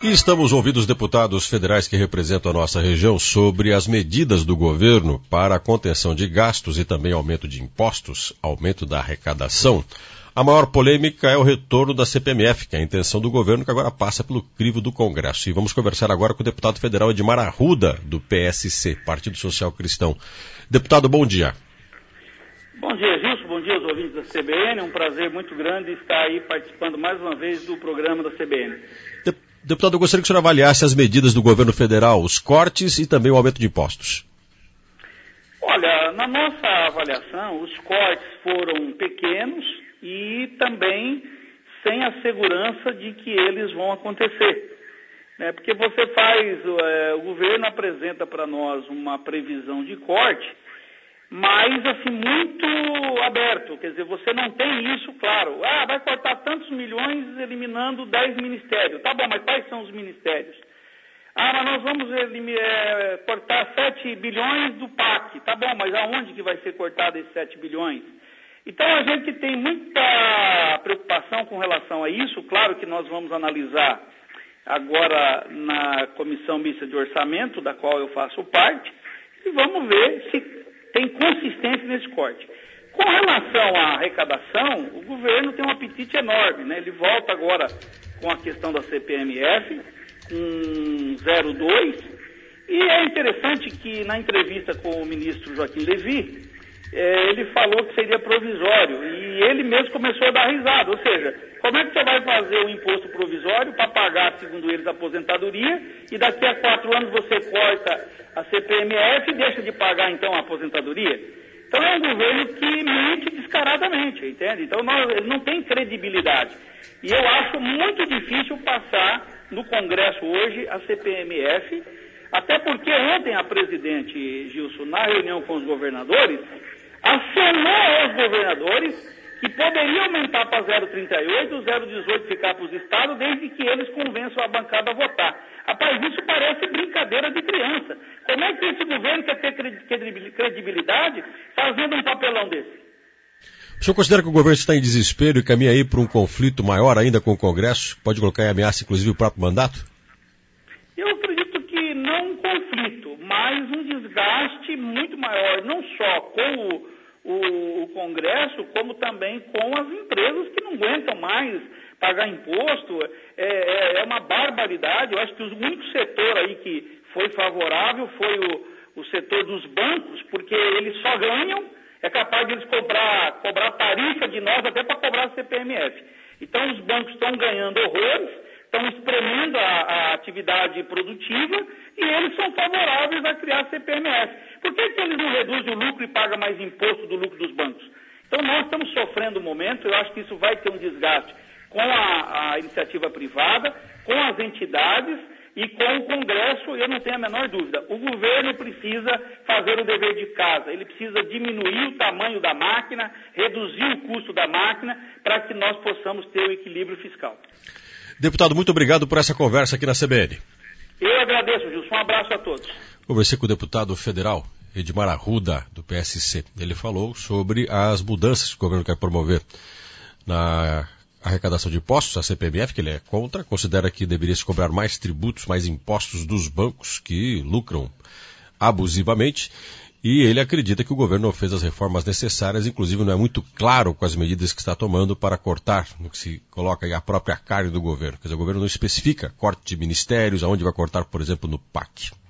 E estamos ouvindo os deputados federais que representam a nossa região sobre as medidas do governo para a contenção de gastos e também aumento de impostos, aumento da arrecadação. A maior polêmica é o retorno da CPMF, que é a intenção do governo que agora passa pelo crivo do Congresso. E vamos conversar agora com o deputado federal Edmar Arruda, do PSC, Partido Social Cristão. Deputado, bom dia. Bom dia, Gilson. Bom dia aos ouvintes da CBN. É um prazer muito grande estar aí participando mais uma vez do programa da CBN. Deputado, eu gostaria que o senhor avaliasse as medidas do governo federal, os cortes e também o aumento de impostos. Olha, na nossa avaliação, os cortes foram pequenos e também sem a segurança de que eles vão acontecer. Porque você o governo apresenta para nós uma previsão de corte, mas assim, muito aberto, quer dizer, você não tem isso claro. Vai cortar tantos milhões eliminando 10 ministérios. Tá bom, mas quais são os ministérios? Mas nós vamos cortar 7 bilhões do PAC. Tá bom, mas aonde que vai ser cortado esses 7 bilhões? Então a gente tem muita preocupação com relação a isso. Claro que nós vamos analisar agora na Comissão Mista de Orçamento, da qual eu faço parte, e vamos ver se tem consistência nesse corte. Com relação à arrecadação, o governo tem um apetite enorme, Ele volta agora com a questão da CPMF, com 0,2, e é interessante que na entrevista com o ministro Joaquim Levy, ele falou que seria provisório, e ele mesmo começou a dar risada, ou seja, como é que você vai fazer o imposto provisório para pagar, segundo eles, a aposentadoria, e daqui a 4 anos você corta a CPMF e deixa de pagar, então, a aposentadoria? Então é um governo que mente descaradamente, entende? Então ele não tem credibilidade. E eu acho muito difícil passar no Congresso hoje a CPMF, até porque ontem a presidente Gilson, na reunião com os governadores, acenou aos governadores que poderia aumentar para 0,38, o 0,18 ficar para os estados, desde que eles convençam a bancada a votar. Rapaz, isso parece brincadeira de criança. Como é que esse governo quer ter credibilidade fazendo um papelão desse? O senhor considera que o governo está em desespero e caminha aí para um conflito maior ainda com o Congresso? Pode colocar em ameaça, inclusive, o próprio mandato? Eu acredito que não um conflito, mas um desgaste muito maior, não só com o Congresso, como também com as empresas que não aguentam mais pagar imposto. É uma barbaridade. Eu acho que o único setor aí que foi favorável foi o setor dos bancos, porque eles só ganham, é capaz de eles cobrar tarifa de nós até para cobrar a CPMF. Então os bancos estão ganhando horrores, estão espremendo a atividade produtiva e eles são favoráveis a criar a CPMF. Por que eles não reduzem o lucro e pagam mais imposto do lucro dos bancos? Então nós estamos sofrendo um momento, eu acho que isso vai ter um desgaste com a iniciativa privada, com as entidades e com o Congresso, eu não tenho a menor dúvida. O governo precisa fazer o dever de casa, ele precisa diminuir o tamanho da máquina, reduzir o custo da máquina, para que nós possamos ter o equilíbrio fiscal. Deputado, muito obrigado por essa conversa aqui na CBN. Eu agradeço, Gilson. Um abraço a todos. Conversei com o deputado federal Edmar Arruda, do PSC. Ele falou sobre as mudanças que o governo quer promover na arrecadação de impostos, a CPMF, que ele é contra, considera que deveria se cobrar mais tributos, mais impostos dos bancos que lucram abusivamente, e ele acredita que o governo não fez as reformas necessárias, inclusive não é muito claro com as medidas que está tomando para cortar, no que se coloca aí a própria carne do governo. Quer dizer, o governo não especifica corte de ministérios, aonde vai cortar, por exemplo, no PAC.